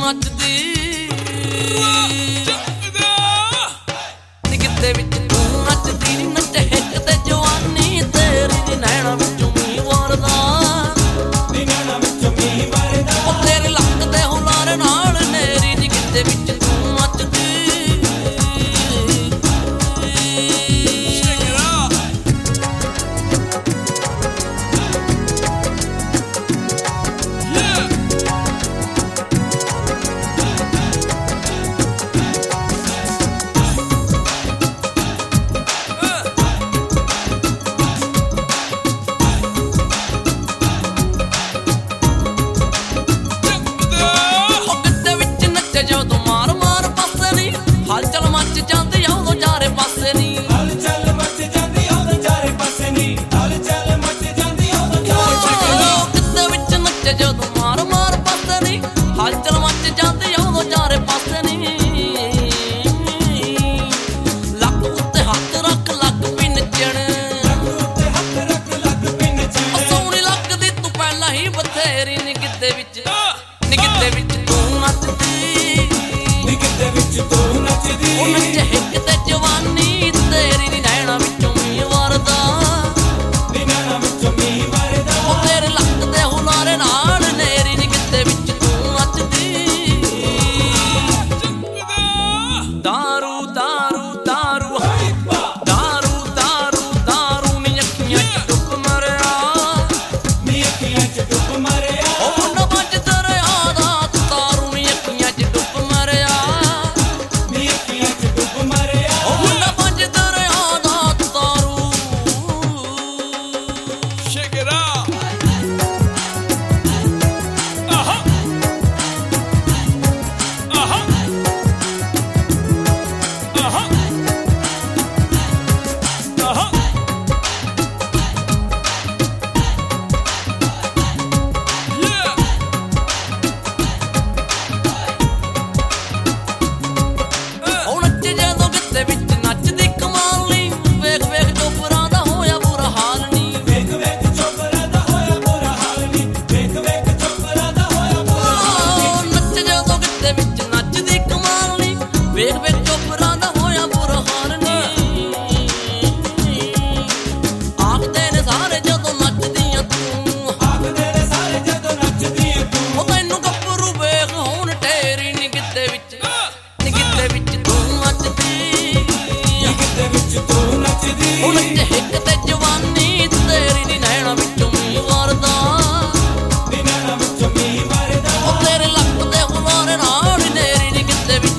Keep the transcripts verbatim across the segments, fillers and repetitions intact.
ਮੱਚਦੀ ਨੀ ਕਿਤੇ ਵਿੱਚ ਤੂੰ ਨੱਚਦੀ ਨੀ ਨੱਚ ਹਿੱਕ ਤੇ ਜਵਾਨੀ ਤੇਰੀ ਨੀ ਨੈਣਾ ਵਿੱਚੋਂ ਮੀਂਹ ਵਰਦਾ ਨੀ ਨੈਣਾ ਵਿੱਚੋਂ ਮੀਂਹ ਵਰਦਾ ਉਹ ਤੇਰੇ ਲੱਕ ਦੇ ਹੁਲਾਰੇ ਨਾਲ ਨੇਰੀ ਨੀ ਕਿਤੇ ਵਿੱਚ ਤੂੰ ਮੱਚਦੀ ਜਦੋਂ ਮਾਰ ਮਾਰ ਪਾਸੇ ਨੀ ਹਲਚਲ ਮੱਚ ਜਾਂਦੀ ਆ ਉਦੋਂ ਚਾਰੇ ਪਾਸੇ ਨੀ ਹਲਚਲ ਮੱਚ ਜਾਂਦੀ ਆ ਉਦੋਂ ਚਾਰੇ ਪਾਸੇ ਨੀ ਹਲਚਲ ਮੱਚ ਜਾਂਦੀ ਆ ਉਦੋਂ ਚਾਰੇ ਪਾਸੇ ਨੀ ਕਿਤੇ ਵਿੱਚ ਨੱਚੇ ਜਦੋਂ ਮਾਰ ਮਾਰ ਪਾਸੇ ਨੀ ਹਲਚਲ ਮੱਚ ਜਾਂਦੀ ਆ ਉਦੋਂ ਚਾਰੇ ਪਾਸੇ ਨੀ ਲੱਕ ਉੱਤੇ ਹੱਥ ਰੱਖ ਲੱਕ ਵੀ ਨੱਚਣ ਲੱਕ ਉੱਤੇ ਹੱਥ ਰੱਖ ਲੱਕ ਵੀ ਨੱਚਣ ਸੋਹਣੀ ਲੱਗਦੀ ਤੂੰ ਪਹਿਲਾਂ ਹੀ ਬਥੇਰੀ ਨੀ ਕਿਤੇ ਵਿੱਚ ਨੀ ਕਿਤੇ ਵਿੱਚ ਤੂੰ ਨੱਚਦੀ ਤੂੰ ਨੱਚਦੀ ਉਹ ਨੱਚ ਹਿੱਕ ਤੇ ਜਵਾਨੀ ਤੇਰੀ ਨੀ ਨੈਣਾ ਵਿੱਚੋਂ ਮੀਂਹ ਵਰਦਾ ਨੀ ਨੈਣਾ ਵਿੱਚੋਂ ਮੀਂਹ ਵਰਦਾ ਉਹ ਤੇਰੇ ਲੱਕ ਦੇ ਹੁਲਾਰੇ ਨਾਲ ਨੇਰੀ ਨੀ ਕਿਤੇ ਵਿੱਚ ਤੂੰ ਨੱਚਦੀ ਦਾਰੂ ਦਾਰੂ ਦਾਰੂ ਦਾਰੂ ਦਾਰੂ ਦਾਰੂ ਨੀ ਅੱਖੀਆਂ ਚ ਡੁੱਬ ਮਰਿਆ ਨੀ ਅੱਖੀਆਂ ਚ ਡੁੱਬ ਮਰਿਆ ਉਹ ਨਾ ਵੱਜ ਦਰਿਆ ਦਾ ਦਾਰੂ ਨੀ ਅੱਖੀਆਂ ਚ ਡੁੱਬ ਮਰਿਆ ਵੇਖ ਵੇਖ ਚੋਪਰਾਂ ਦਾ ਹੋਇਆ ਬੁਰਾ ਹਾਲ ਨੀ ਆਖਦੇ ਨੇ ਸਾਰੇ ਜਦੋਂ ਨੱਚਦੀਆਂ ਤੂੰ ਆਖਦੇ ਨੇ ਸਾਰੇ ਜਦੋਂ ਨੱਚਦੀਆਂ ਤੂੰ ਉਹ ਤੈਨੂੰ ਗੱਭਰੂ ਵੇਖ ਹੁਣ ਢੇਰੀ ਨੀ ਕਿਤੇ ਵਿੱਚ ਨੀ ਕਿਤੇ ਵਿੱਚ ਤੂੰ ਨੱਚਦੀ ਨੀ ਕਿਤੇ ਵਿੱਚ ਤੂੰ ਨੱਚਦੀ ਉਹ ਨੱਚ ਹਿੱਕ ਤੇ ਜਵਾਨੀ ਤੇਰੀ ਨੀ ਨੈਣਾ ਵਿੱਚੋਂ ਮੀਂਹ ਵਰਦਾ ਨੀ ਨੈਣਾ ਵਿੱਚੋਂ ਮੀਂਹ ਵਰਦਾ ਉਹ ਤੇਰੇ ਲੱਕ ਦੇ ਹੁਲਾਰੇ ਨਾਲ ਨੇਰੀ ਨੀ ਕਿਤੇ ਵਿੱਚ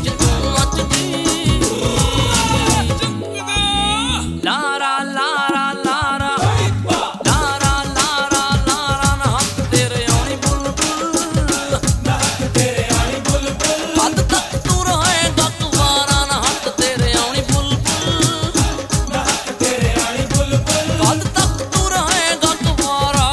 ਲਾਰਾ ਲਾਰਾ ਲਾਰਾ ਲਾਰਾ ਲਾਰਾ ਲਾਰਾ ਨਾ ਹੱਥ ਤੇਰੇ ਆਉਣੀ ਬੁਲਬੁਲ ਨਾ ਹੱਥ ਤੇਰੇ ਆਉਣੀ ਬੁਲਬੁਲ ਹੱਦ ਤੱਕ ਤੂੰ ਰਹੇਗਾ ਕੁਵਾਰਾ ਨਾ ਹੱਥ ਤੇਰੇ ਆਉਣੀ ਬੁਲਬੁਲ ਨਾ ਹੱਥ ਤੇਰੇ ਆਉਣੀ ਬੁਲਬੁਲ ਹੱਦ ਤੱਕ ਤੂੰ ਰਹੇਗਾ ਕੁਵਾਰਾ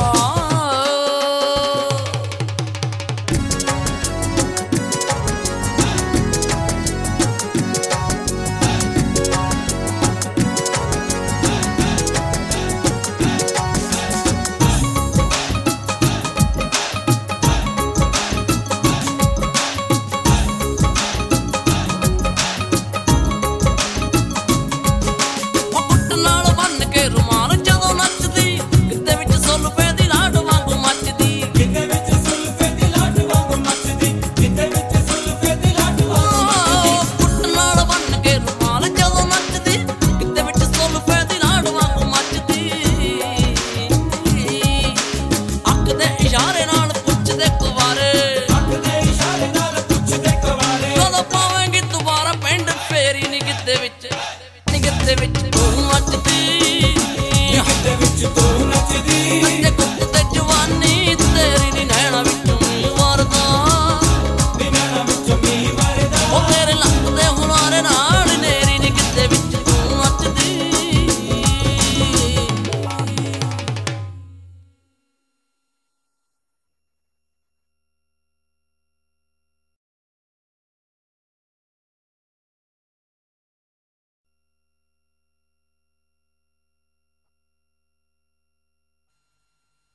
ਇਸ਼ਾਰੇ ਨਾਲ ਪੁੱਛਦੇ ਕੁਵਾਰੇ ਅੱਖਦੇ ਇਸ਼ਾਰੇ ਨਾਲ ਪੁੱਛਦੇ ਕੁਵਾਰੇ ਕਦੋਂ ਪਾਵੇਂਗੀ ਦੁਬਾਰਾ ਪਿੰਡ ਫੇਰੀ ਨੀ ਕਿਤੇ ਵਿੱਚ ਨੀ ਕਿਤੇ ਵਿੱਚ ਤੂੰ ਨੱਚਦੀ ਨੀ ਕਿਤੇ ਵਿੱਚ ਤੂੰ ਨੱਚਦੀ